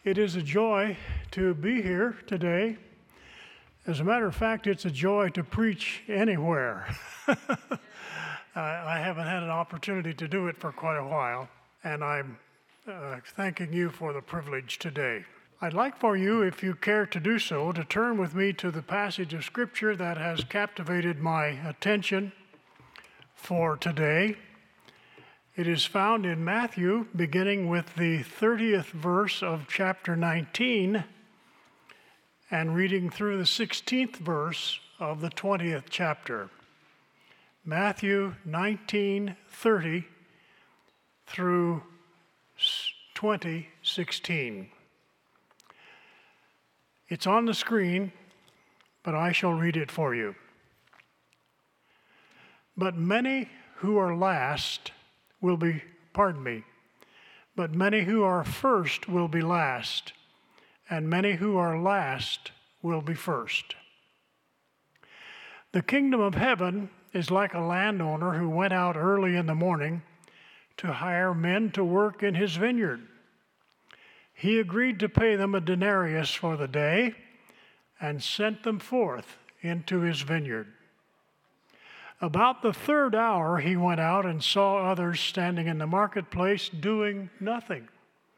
It is a joy to be here today. As a matter of fact, it's a joy to preach anywhere. I haven't had an opportunity to do it for quite a while, and I'm thanking you for the privilege today. I'd like for you, if you care to do so, to turn with me to the passage of Scripture that has captivated my attention for today. It is found in Matthew, beginning with the 30th verse of chapter 19 and reading through the 16th verse of the 20th chapter. Matthew 19:30 through 20:16. It's on the screen, but I shall read it for you. But many who are but many who are first will be last, and many who are last will be first. The kingdom of heaven is like a landowner who went out early in the morning to hire men to work in his vineyard. He agreed to pay them a denarius for the day and sent them forth into his vineyard. About the third hour, he went out and saw others standing in the marketplace doing nothing.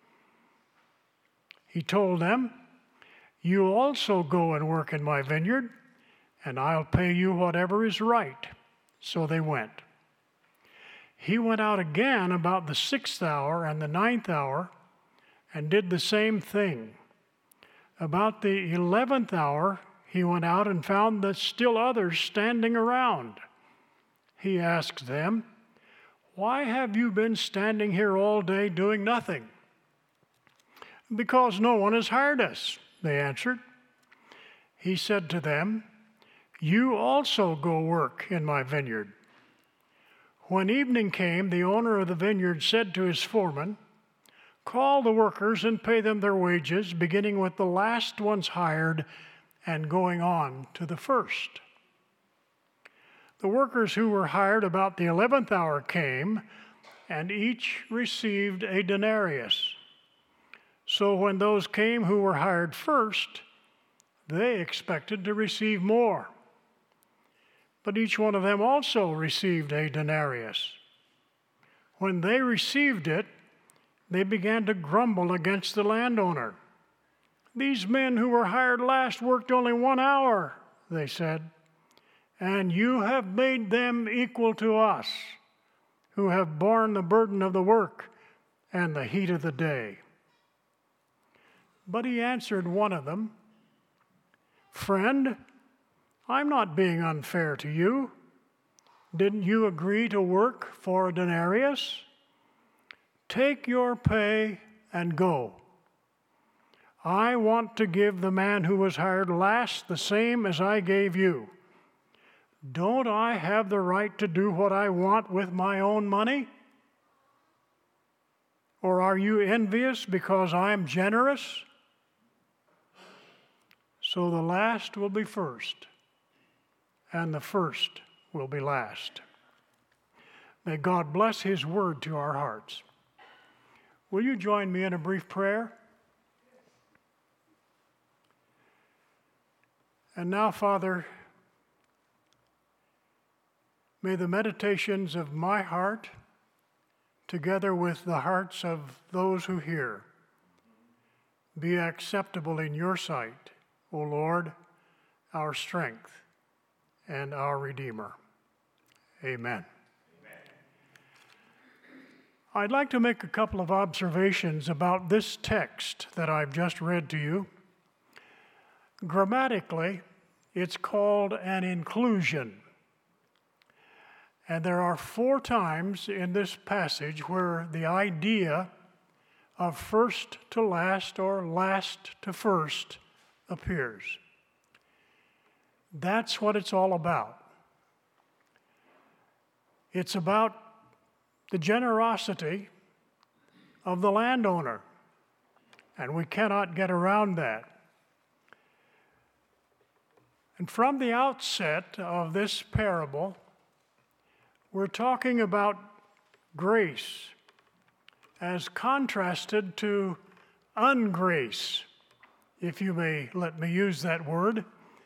He told them, "You also go and work in my vineyard, and I'll pay you whatever is right." So they went. He went out again about the 6th hour and the 9th hour and did the same thing. About the 11th hour, he went out and found that still others standing around. He asked them, "Why have you been standing here all day doing nothing?" "Because no one has hired us," they answered. He said to them, "You also go work in my vineyard." When evening came, the owner of the vineyard said to his foreman, "Call the workers and pay them their wages, beginning with the last ones hired and going on to the first." The workers who were hired about the 11th hour came, and each received a denarius. So when those came who were hired first, they expected to receive more. But each one of them also received a denarius. When they received it, they began to grumble against the landowner. "These men who were hired last worked only 1 hour," they said, "and you have made them equal to us, who have borne the burden of the work and the heat of the day." But he answered one of them, "Friend, I'm not being unfair to you. Didn't you agree to work for a denarius? Take your pay and go. I want to give the man who was hired last the same as I gave you. Don't I have the right to do what I want with my own money? Or are you envious because I'm generous?" So the last will be first, and the first will be last. May God bless His word to our hearts. Will you join me in a brief prayer? And now, Father, may the meditations of my heart, together with the hearts of those who hear, be acceptable in your sight, O Lord, our strength and our Redeemer. Amen. I'd like to make a couple of observations about this text that I've just read to you. Grammatically, it's called an inclusion. And there are 4 times in this passage where the idea of first to last or last to first appears. That's what it's all about. It's about the generosity of the landowner, and we cannot get around that. And from the outset of this parable, we're talking about grace as contrasted to ungrace, if you may let me use that word.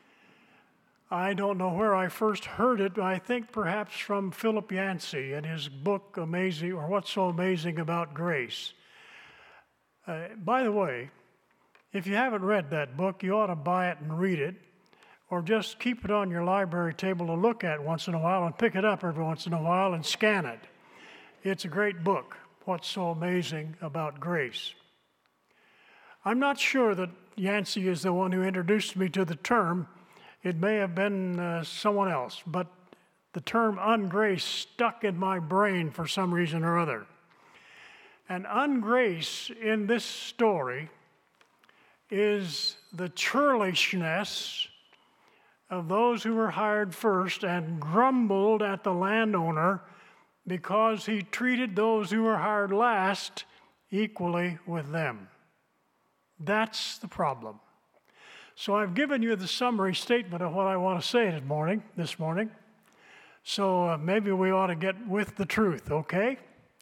I don't know where I first heard it. I think perhaps from Philip Yancey in his book, Amazing, or What's So Amazing About Grace. By the way, if you haven't read that book, you ought to buy it and read it, or just keep it on your library table to look at once in a while and pick it up every once in a while and scan it. It's a great book, What's So Amazing About Grace. I'm not sure that Yancey is the one who introduced me to the term. It may have been someone else, but the term ungrace stuck in my brain for some reason or other. And ungrace in this story is the churlishness of those who were hired first and grumbled at the landowner because he treated those who were hired last equally with them. That's the problem. So I've given you the summary statement of what I want to say this morning. So maybe we ought to get with the truth, okay?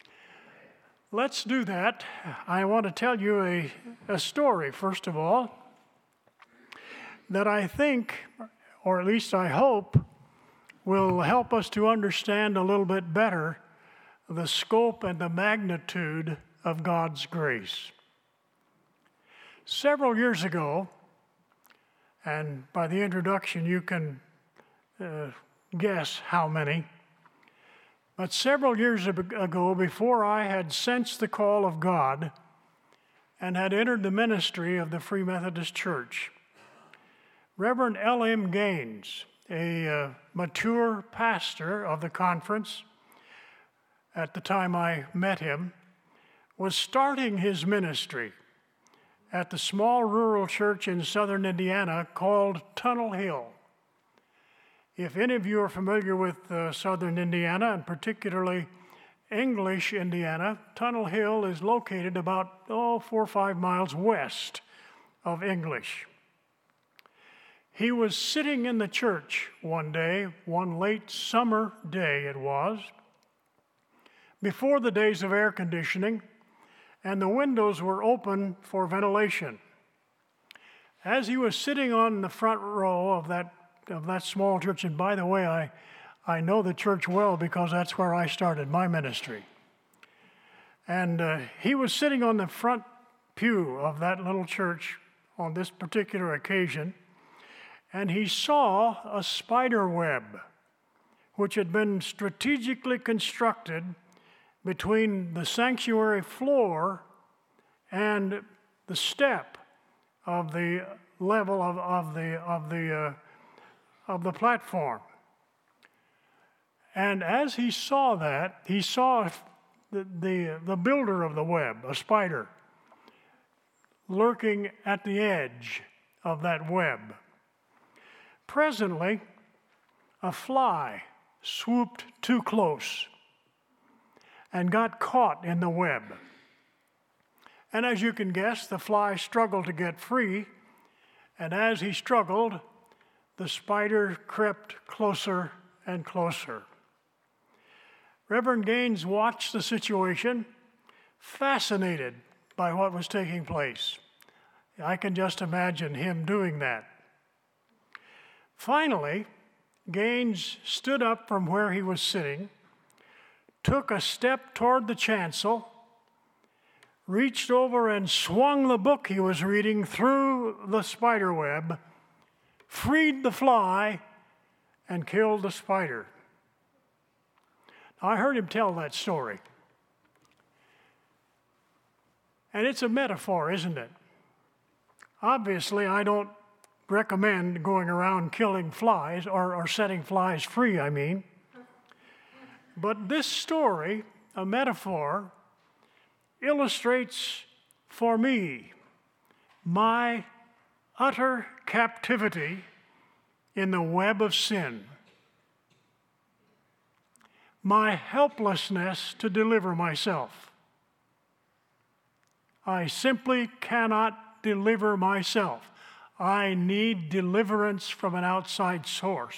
Let's do that. I want to tell you a story, first of all, that I think, or at least I hope, will help us to understand a little bit better the scope and the magnitude of God's grace. Several years ago, and by the introduction you can guess how many, but several years ago, before I had sensed the call of God and had entered the ministry of the Free Methodist Church, Reverend L.M. Gaines, a mature pastor of the conference at the time I met him, was starting his ministry at the small rural church in southern Indiana called Tunnel Hill. If any of you are familiar with southern Indiana, and particularly English Indiana, Tunnel Hill is located about 4 or 5 miles west of English. He was sitting in the church one day, one late summer day it was, before the days of air conditioning, and the windows were open for ventilation. As he was sitting on the front row of that small church, and by the way, I know the church well because that's where I started my ministry. And he was sitting on the front pew of that little church on this particular occasion, and he saw a spider web which had been strategically constructed between the sanctuary floor and the step of the level of the platform. And as he saw that, he saw the builder of the web, a spider, lurking at the edge of that web. Presently, a fly swooped too close and got caught in the web. And as you can guess, the fly struggled to get free, and as he struggled, the spider crept closer and closer. Reverend Gaines watched the situation, fascinated by what was taking place. I can just imagine him doing that. Finally, Gaines stood up from where he was sitting, took a step toward the chancel, reached over and swung the book he was reading through the spider web, freed the fly, and killed the spider. I heard him tell that story. And it's a metaphor, isn't it? Obviously, I don't recommend going around killing flies or setting flies free, I mean. But this story, a metaphor, illustrates for me my utter captivity in the web of sin, my helplessness to deliver myself. I simply cannot deliver myself. I need deliverance from an outside source.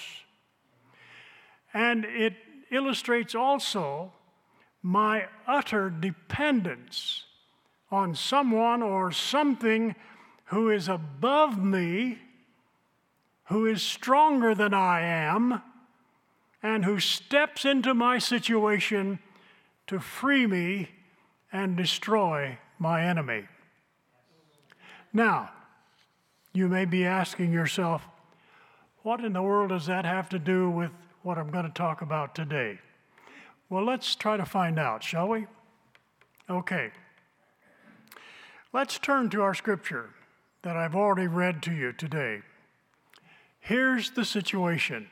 And it illustrates also my utter dependence on someone or something who is above me, who is stronger than I am, and who steps into my situation to free me and destroy my enemy. Now, you may be asking yourself, what in the world does that have to do with what I'm going to talk about today? Well, let's try to find out, shall we? Okay. Let's turn to our scripture that I've already read to you today. Here's the situation.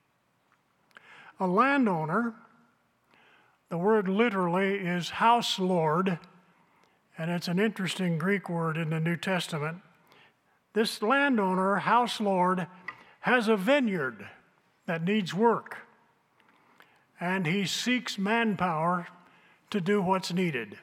A landowner, the word literally is house lord, and it's an interesting Greek word in the New Testament. This landowner, house lord, has a vineyard that needs work, and he seeks manpower to do what's needed.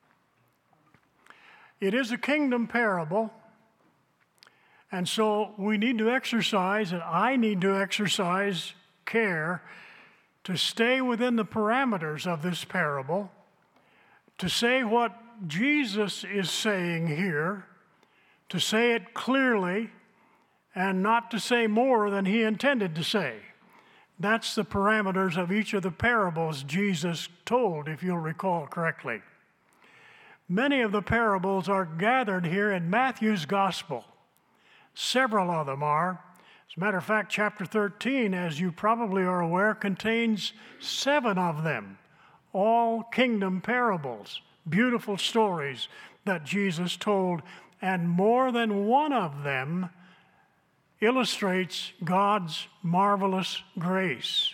It is a kingdom parable, and so we need to exercise, and I need to exercise care to stay within the parameters of this parable, to say what Jesus is saying here, to say it clearly, and not to say more than he intended to say. That's the parameters of each of the parables Jesus told, if you'll recall correctly. Many of the parables are gathered here in Matthew's gospel. Several of them are. As a matter of fact, chapter 13, as you probably are aware, contains 7 of them, all kingdom parables, beautiful stories that Jesus told, and more than one of them illustrates God's marvelous grace.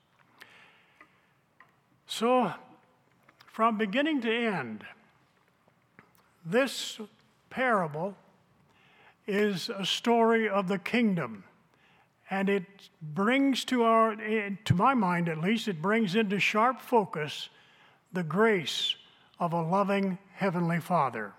So, from beginning to end, this parable is a story of the kingdom, and it brings to my mind at least, it brings into sharp focus the grace of a loving Heavenly Father.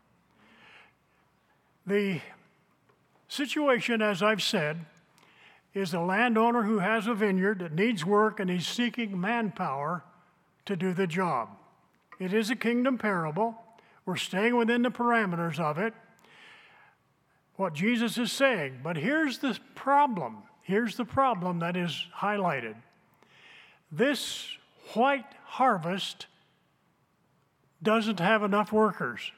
The situation, as I've said, is a landowner who has a vineyard that needs work and he's seeking manpower to do the job. It is a kingdom parable. We're staying within the parameters of it, what Jesus is saying. But here's the problem. Here's the problem that is highlighted. This white harvest doesn't have enough workers.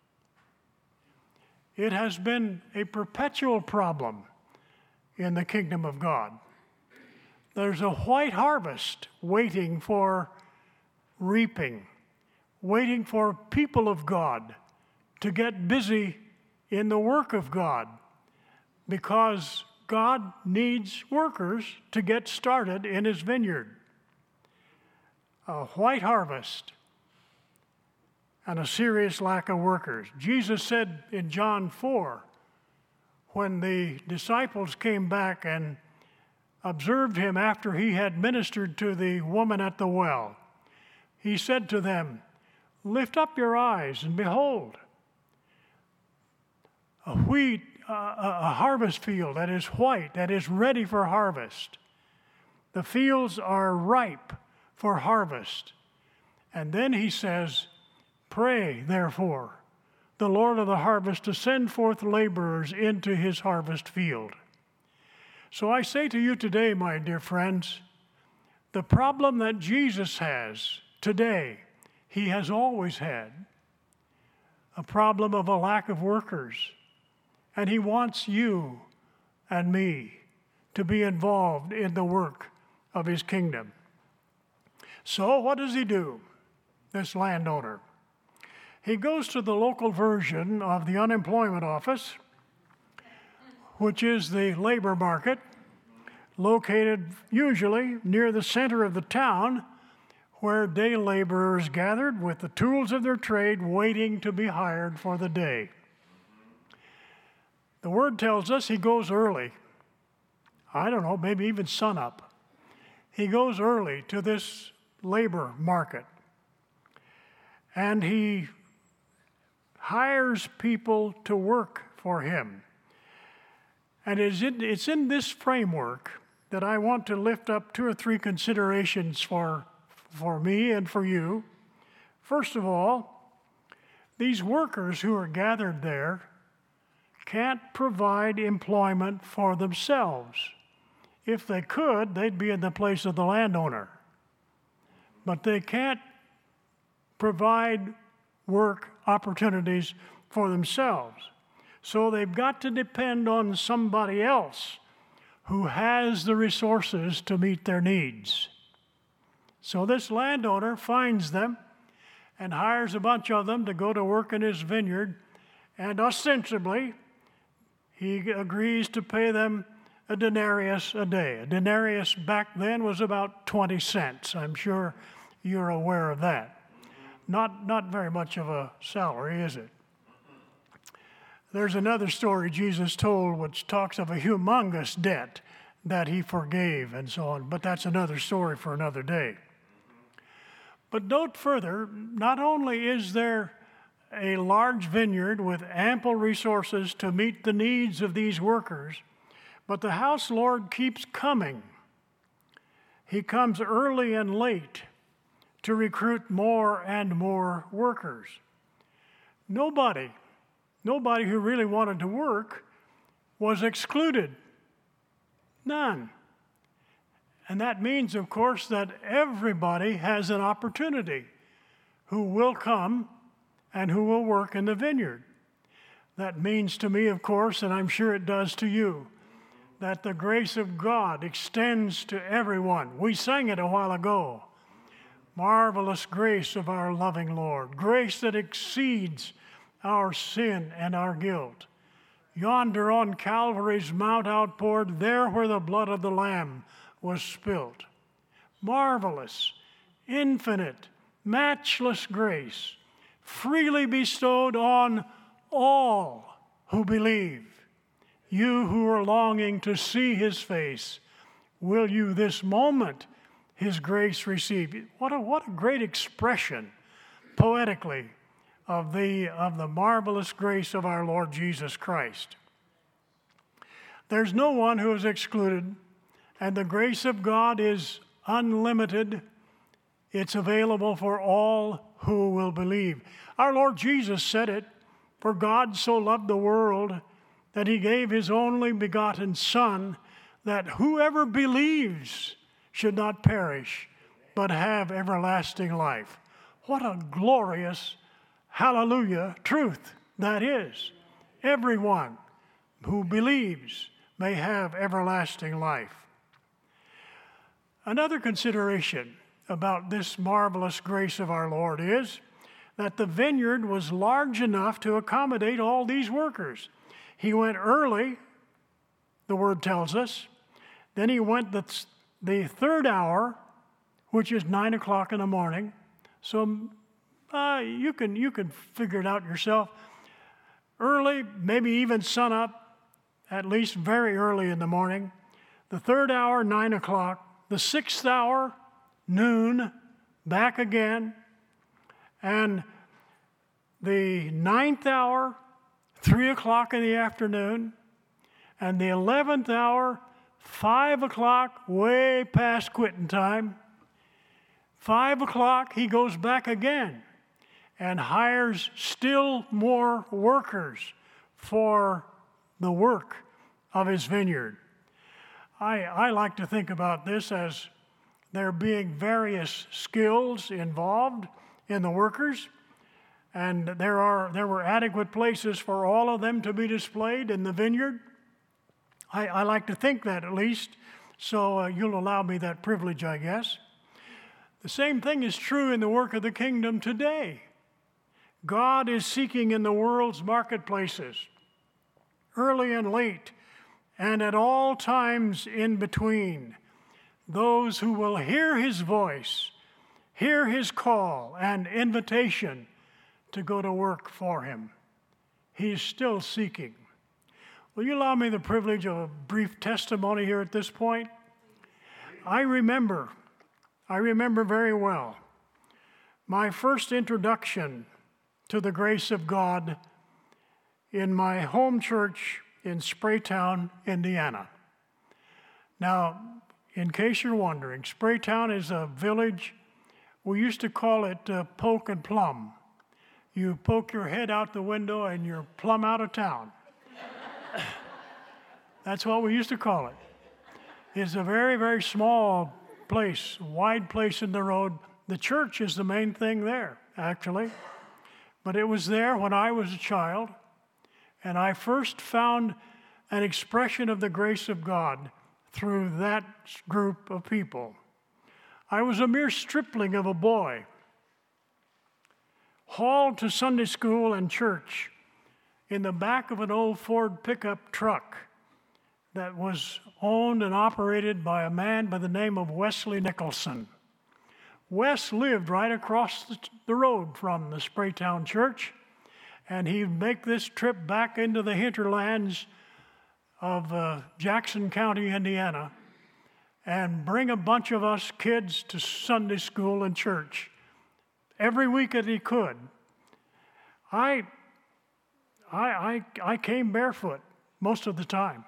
It has been a perpetual problem in the kingdom of God. There's a white harvest waiting for reaping, waiting for people of God to get busy in the work of God, because God needs workers to get started in his vineyard. A white harvest and a serious lack of workers. Jesus said in John 4, when the disciples came back and observed him after he had ministered to the woman at the well, he said to them, "Lift up your eyes and behold, a harvest field that is white, that is ready for harvest. The fields are ripe for harvest." And then he says, "Pray, therefore, the Lord of the harvest to send forth laborers into his harvest field." So I say to you today, my dear friends, the problem that Jesus has today, he has always had, a problem of a lack of workers. And he wants you and me to be involved in the work of his kingdom. So what does he do, this landowner? He goes to the local version of the unemployment office, which is the labor market, located usually near the center of the town, where day laborers gathered with the tools of their trade waiting to be hired for the day. The word tells us he goes early. I don't know, maybe even sunup. He goes early to this labor market, and he hires people to work for him. And it's in this framework that I want to lift up 2 or 3 considerations for me and for you. First of all, these workers who are gathered there can't provide employment for themselves. If they could, they'd be in the place of the landowner. But they can't provide work opportunities for themselves. So they've got to depend on somebody else who has the resources to meet their needs. So this landowner finds them and hires a bunch of them to go to work in his vineyard, and ostensibly he agrees to pay them a denarius a day. A denarius back then was about 20 cents. I'm sure you're aware of that. Not very much of a salary, is it? There's another story Jesus told which talks of a humongous debt that he forgave and so on, but that's another story for another day. But note further, not only is there a large vineyard with ample resources to meet the needs of these workers, but the house lord keeps coming. He comes early and late to recruit more and more workers. Nobody who really wanted to work was excluded. None. And that means, of course, that everybody has an opportunity who will come and who will work in the vineyard. That means to me, of course, and I'm sure it does to you, that the grace of God extends to everyone. We sang it a while ago. Marvelous grace of our loving Lord, grace that exceeds our sin and our guilt. Yonder on Calvary's mount outpoured, there where the blood of the Lamb was spilt. Marvelous, infinite, matchless grace, freely bestowed on all who believe. You who are longing to see his face, will you this moment his grace receive? What a great expression, poetically, of the marvelous grace of our Lord Jesus Christ. There's no one who is excluded, and the grace of God is unlimited. It's available for all who will believe. Our Lord Jesus said it, "For God so loved the world that he gave his only begotten Son, that whoever believes should not perish, but have everlasting life." What a glorious, hallelujah, truth that is. Everyone who believes may have everlasting life. Another consideration about this marvelous grace of our Lord is that the vineyard was large enough to accommodate all these workers. He went early, the word tells us. Then he went the third hour, which is 9 o'clock in the morning. So you can figure it out yourself. Early, maybe even sun up, at least very early in the morning. The third hour, 9 o'clock. The sixth hour, noon, back again. And the ninth hour, 3 o'clock in the afternoon. And the 11th hour, 5 o'clock, way past quitting time. 5 o'clock, he goes back again and hires still more workers for the work of his vineyard. I like to think about this as there being various skills involved in the workers, and there were adequate places for all of them to be displayed in the vineyard. I like to think that, at least, so you'll allow me that privilege, I guess. The same thing is true in the work of the kingdom today. God is seeking in the world's marketplaces, early and late, and at all times in between, those who will hear his voice, hear his call and invitation to go to work for him. He's still seeking. Will you allow me the privilege of a brief testimony here at this point? I remember very well my first introduction to the grace of God in my home church in Spraytown, Indiana. Now, in case you're wondering, Spraytown is a village. We used to call it Poke and Plum, you poke your head out the window and you're plumb out of town. That's what we used to call it. It's a very, very small place, wide place in the road. The church is the main thing there, actually. But it was there when I was a child, and I first found an expression of the grace of God through that group of people. I was a mere stripling of a boy, hauled to Sunday school and church in the back of an old Ford pickup truck that was owned and operated by a man by the name of Wesley Nicholson. Wes lived right across the road from the Spraytown Church, and he'd make this trip back into the hinterlands of Jackson County, Indiana, and bring a bunch of us kids to Sunday school and church every week that he could. I came barefoot most of the time.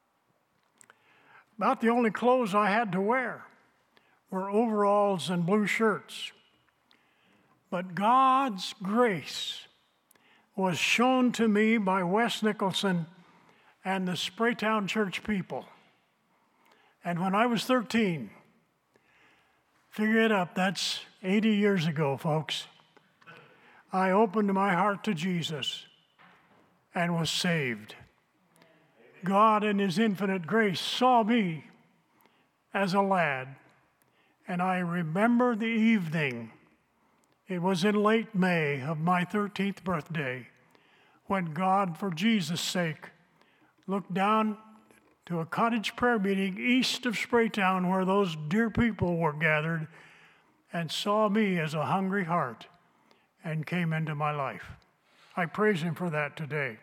About the only clothes I had to wear were overalls and blue shirts. But God's grace was shown to me by Wes Nicholson and the Spraytown Church people. And when I was 13, figure it up, that's 80 years ago, folks, I opened my heart to Jesus and was saved. God in His infinite grace saw me as a lad, and I remember the evening. It was in late May of my 13th birthday when God, for Jesus' sake, looked down to a cottage prayer meeting east of Spraytown where those dear people were gathered and saw me as a hungry heart and came into my life. I praise Him for that today.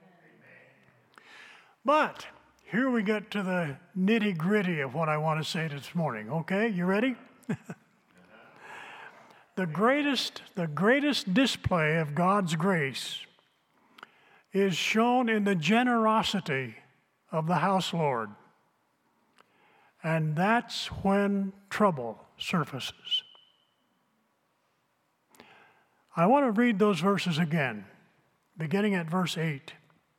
But here we get to the nitty-gritty of what I want to say this morning. Okay, you ready? The greatest display of God's grace is shown in the generosity of the house Lord. And that's when trouble surfaces. I want to read those verses again, beginning at verse 8.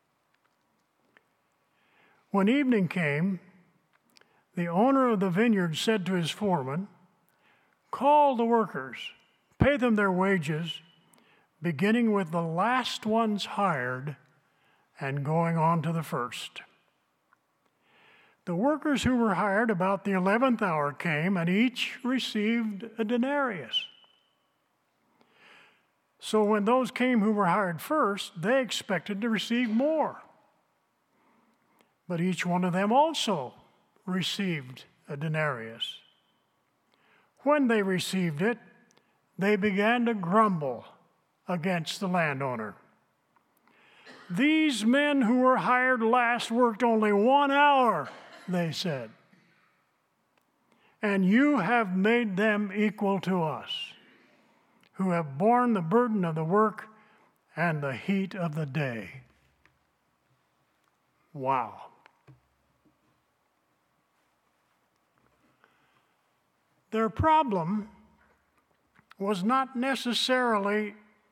When evening came, the owner of the vineyard said to his foreman, "Call the workers, pay them their wages, beginning with the last ones hired and going on to the first." The workers who were hired about the 11th hour came, and each received a denarius. So when those came who were hired first, they expected to receive more. But each one of them also received a denarius. When they received it, they began to grumble against the landowner. "These men who were hired last worked only 1 hour," they said, "and you have made them equal to us, who have borne the burden of the work and the heat of the day." Wow. Their problem was not necessarily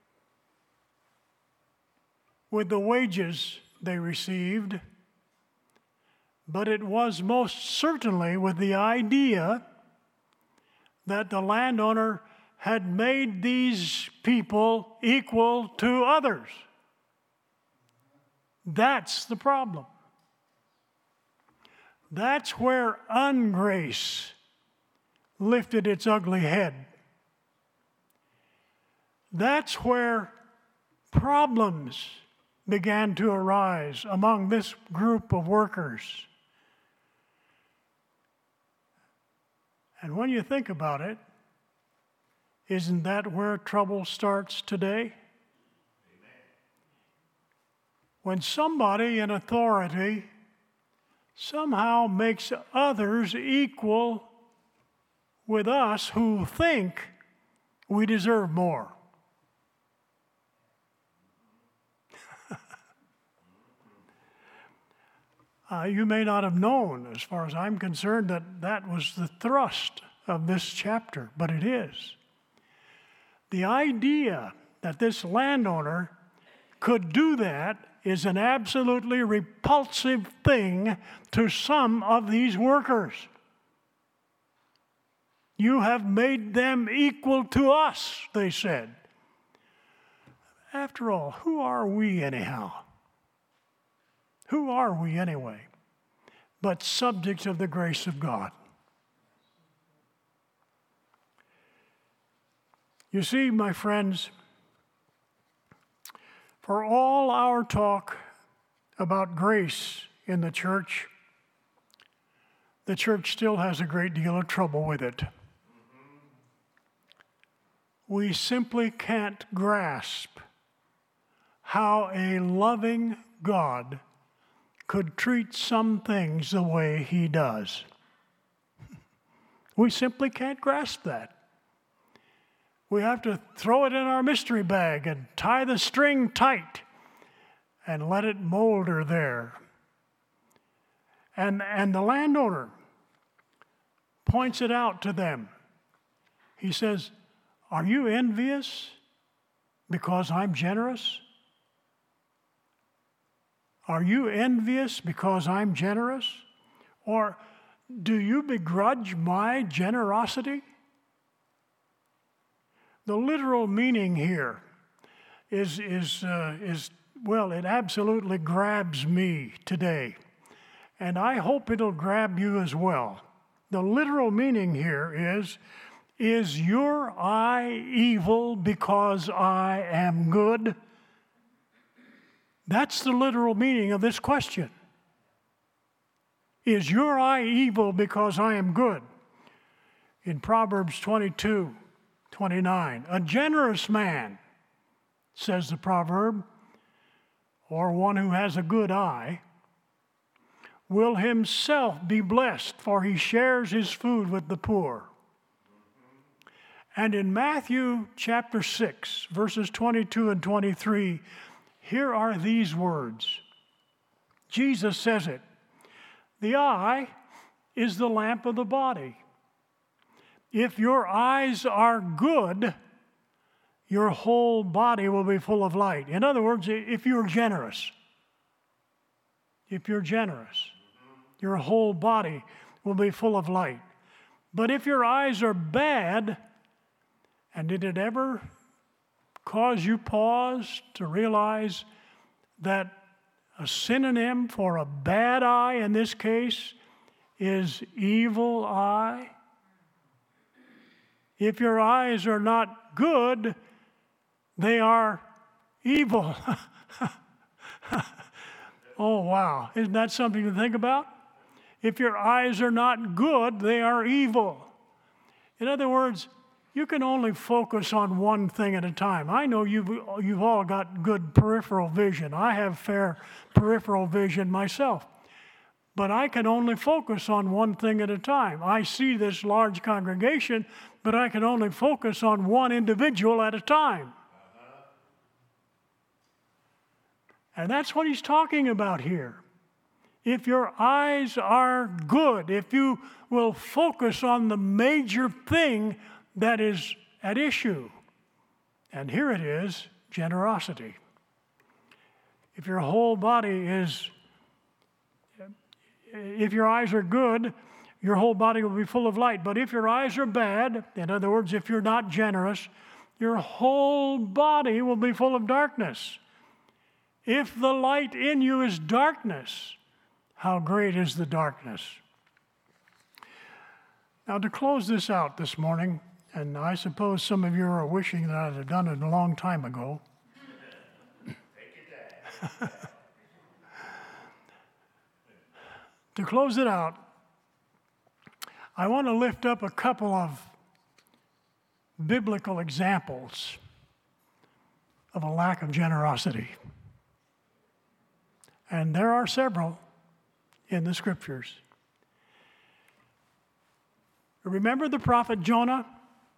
with the wages they received, but it was most certainly with the idea that the landowner had made these people equal to others. That's the problem. That's where ungrace lifted its ugly head. That's where problems began to arise among this group of workers. And when you think about it, isn't that where trouble starts today? When somebody in authority somehow makes others equal with us who think we deserve more. You may not have known, as far as I'm concerned, that that was the thrust of this chapter, but it is. The idea that this landowner could do that is an absolutely repulsive thing to some of these workers. You have made them equal to us, they said. After all, who are we anyhow? Who are we anyway? But subjects of the grace of God. You see, my friends, for all our talk about grace in the church still has a great deal of trouble with it. We simply can't grasp how a loving God could treat some things the way he does. We simply can't grasp that. We have to throw it in our mystery bag and tie the string tight and let it molder there. And the landowner points it out to them. He says, "Are you envious because I'm generous? Are you envious because I'm generous? Or do you begrudge my generosity?" The literal meaning here is well, it absolutely grabs me today. And I hope it'll grab you as well. The literal meaning here is your eye evil because I am good? That's the literal meaning of this question. Is your eye evil because I am good? In Proverbs 22:29, a generous man, says the proverb, or one who has a good eye, will himself be blessed, for he shares his food with the poor. And in Matthew chapter 6, verses 22 and 23, here are these words. Jesus says it. The eye is the lamp of the body. If your eyes are good, your whole body will be full of light. In other words, if you're generous, your whole body will be full of light. But if your eyes are bad, and did it ever cause you pause to realize that a synonym for a bad eye in this case is evil eye? If your eyes are not good, they are evil. Oh, wow. Isn't that something to think about? If your eyes are not good, they are evil. In other words, you can only focus on one thing at a time. I know you've all got good peripheral vision. I have fair peripheral vision myself. But I can only focus on one thing at a time. I see this large congregation, but I can only focus on one individual at a time. And that's what he's talking about here. If your eyes are good, if you will focus on the major thing that is at issue, and here it is, generosity. If your whole body if your eyes are good, your whole body will be full of light. But if your eyes are bad, in other words, if you're not generous, your whole body will be full of darkness. If the light in you is darkness, how great is the darkness? Now, to close this out this morning, and I suppose some of you are wishing that I'd have done it a long time ago. To close it out, I want to lift up a couple of biblical examples of a lack of generosity. And there are several in the scriptures. Remember the prophet Jonah?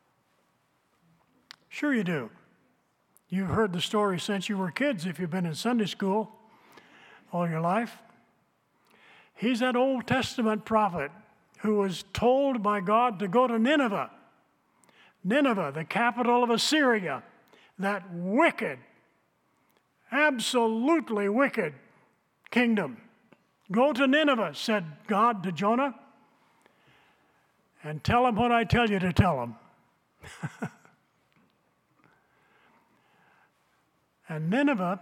Sure you do. You've heard the story since you were kids if you've been in Sunday school all your life. He's that Old Testament prophet who was told by God to go to Nineveh. Nineveh, the capital of Assyria, that wicked, absolutely wicked kingdom. Go to Nineveh, said God to Jonah, and tell them what I tell you to tell them. And Nineveh,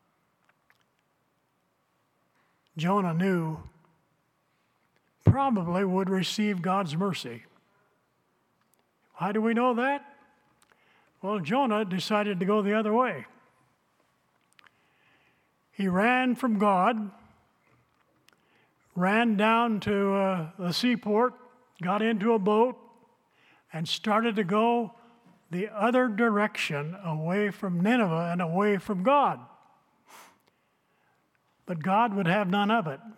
Jonah knew, probably would receive God's mercy. How do we know that? Well, Jonah decided to go the other way. He ran from God, ran down to the seaport, got into a boat, and started to go the other direction, away from Nineveh and away from God. But God would have none of it.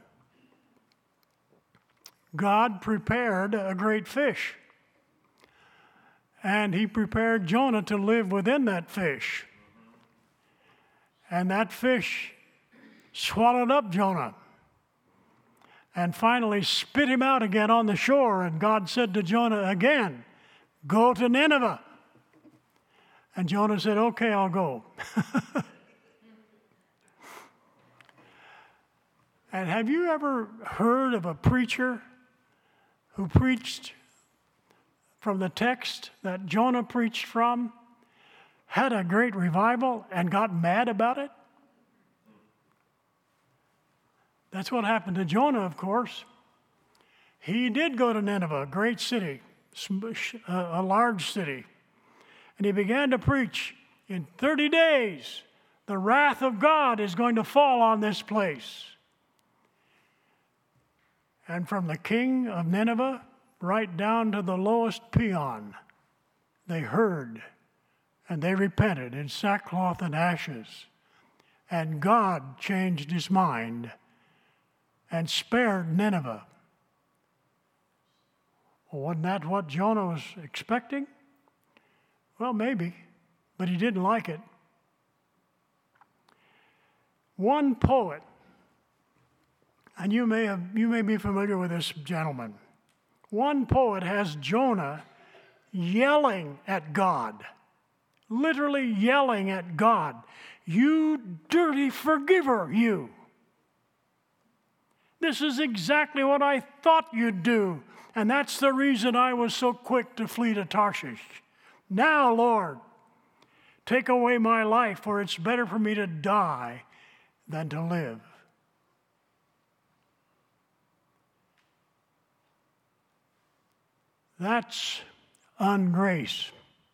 God prepared a great fish, and he prepared Jonah to live within that fish. And that fish swallowed up Jonah and finally spit him out again on the shore. And God said to Jonah again, go to Nineveh. And Jonah said, okay, I'll go. And have you ever heard of a preacher who preached from the text that Jonah preached from, had a great revival, and got mad about it? That's what happened to Jonah, of course. He did go to Nineveh, a great city, a large city. And he began to preach, in 30 days, the wrath of God is going to fall on this place. And from the king of Nineveh right down to the lowest peon, they heard and they repented in sackcloth and ashes. And God changed his mind and spared Nineveh. Well, wasn't that what Jonah was expecting? Well, maybe, but he didn't like it. One poet, and you may be familiar with this gentleman. One poet has Jonah yelling at God, literally yelling at God, "You dirty forgiver, you. This is exactly what I thought you'd do, and that's the reason I was so quick to flee to Tarshish. Now, Lord, take away my life, for it's better for me to die than to live." That's ungrace.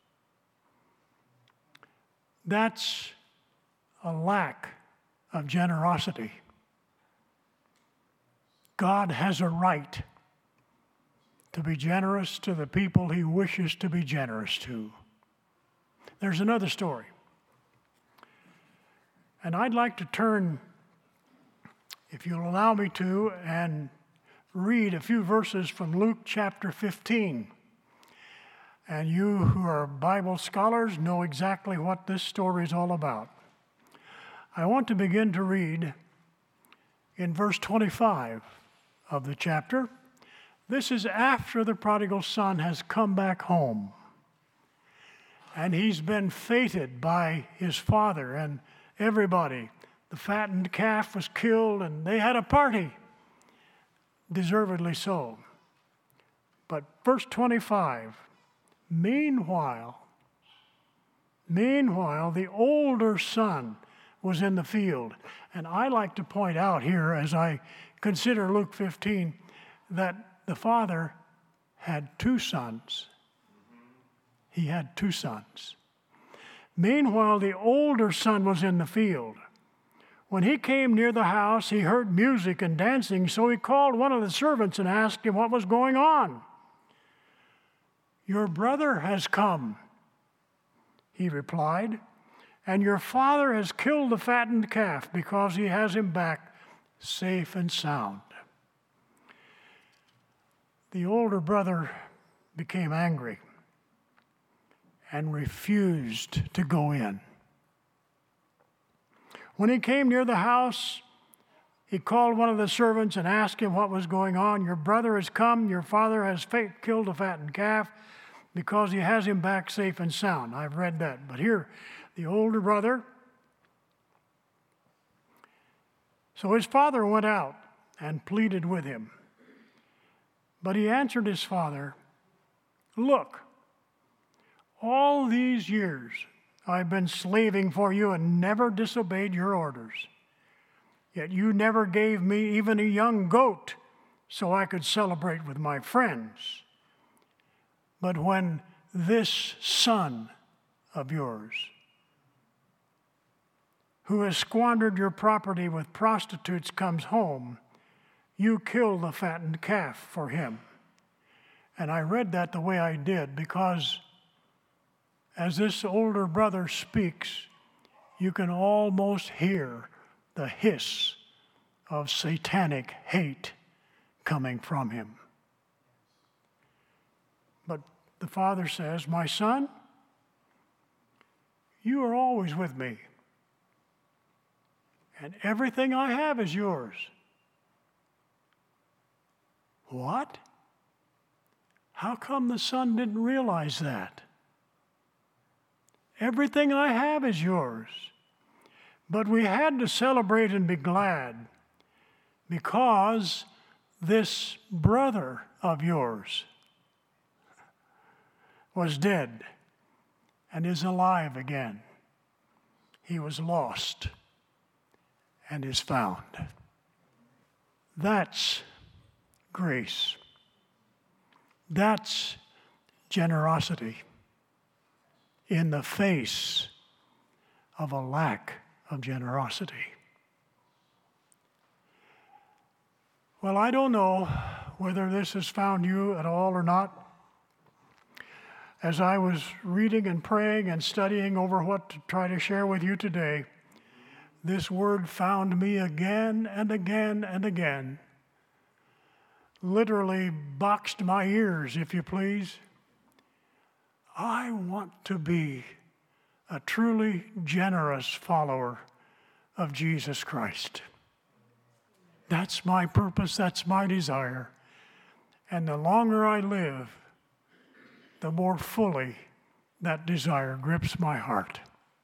That's a lack of generosity. God has a right to be generous to the people he wishes to be generous to. There's another story. And I'd like to turn, if you'll allow me to, and read a few verses from Luke chapter 15. And you who are Bible scholars know exactly what this story is all about. I want to begin to read in verse 25 of the chapter. This is after the prodigal son has come back home. And he's been feted by his father and everybody. The fattened calf was killed and they had a party. Deservedly so. But verse 25, meanwhile, the older son was in the field. And I like to point out here, as I consider Luke 15, that the father had two sons. He had two sons. Meanwhile, the older son was in the field. When he came near the house, he heard music and dancing, so he called one of the servants and asked him what was going on. "Your brother has come," he replied, "and your father has killed the fattened calf because he has him back safe and sound." The older brother became angry and refused to go in. When he came near the house, he called one of the servants and asked him what was going on. "Your brother has come, your father has killed the fattened calf because he has him back safe and sound." I've read that. But here, the older brother. So his father went out and pleaded with him. But he answered his father, "Look, all these years I've been slaving for you and never disobeyed your orders. Yet you never gave me even a young goat so I could celebrate with my friends. But when this son of yours, who has squandered your property with prostitutes, comes home, you kill the fattened calf for him." And I read that the way I did because as this older brother speaks, you can almost hear the hiss of satanic hate coming from him. But the father says, "My son, you are always with me, and everything I have is yours." What? How come the son didn't realize that? Everything I have is yours. But we had to celebrate and be glad because this brother of yours was dead and is alive again. He was lost and is found. That's grace. That's generosity in the face of a lack of generosity. Well, I don't know whether this has found you at all or not. As I was reading and praying and studying over what to try to share with you today, this word found me again and again and again. Literally boxed my ears, if you please. I want to be a truly generous follower of Jesus Christ. That's my purpose, that's my desire. And the longer I live, the more fully that desire grips my heart.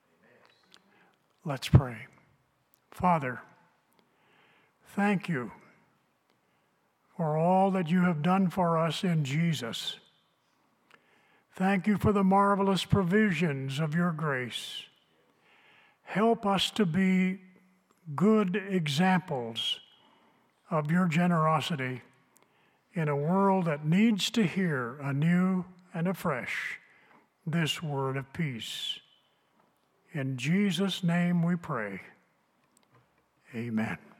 Let's pray. Father, thank you for all that you have done for us in Jesus. Thank you for the marvelous provisions of your grace. Help us to be good examples of your generosity in a world that needs to hear anew and afresh this word of peace. In Jesus' name we pray. Amen.